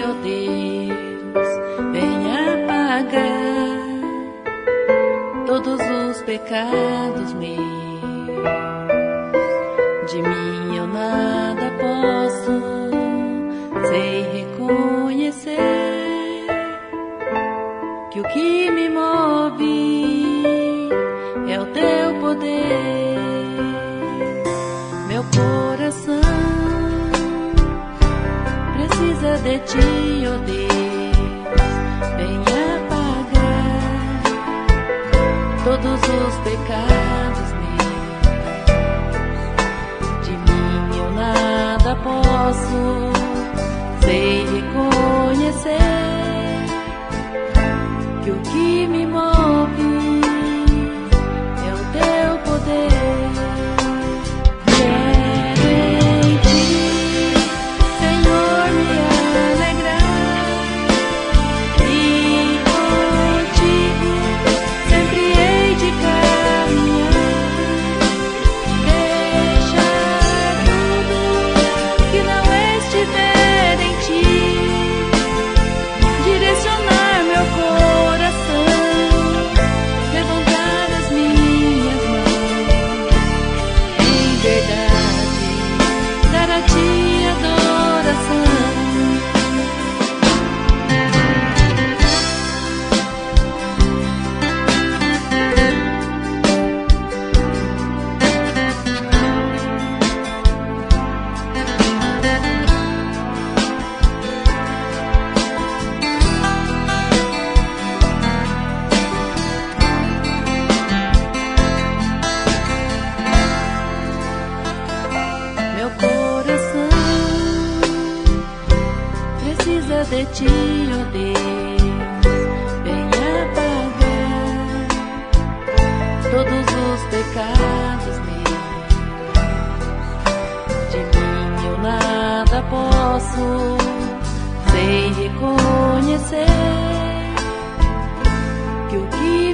ó Deus, venha apagar todos os pecados meus. De mim eu nada posso, sei reconhecer que o que me move é o teu poder. Meu coração precisa de ti, ó Deus, venha apagar todos os pecados meus. De mim eu nada posso, sei reconhecer que o que me move é o teu poder. Quero em ti, Senhor, me alegrar, e contigo sempre hei de caminhar. Deixar tudo que não estiver em ti, direcionar meu coração, levantar as minhas mãos, em verdade, dar a ti adoração. Meu coração precisa de ti, ó Deus, venha apagar todos os pecados meus. De mim eu nada posso, sei reconhecer que o que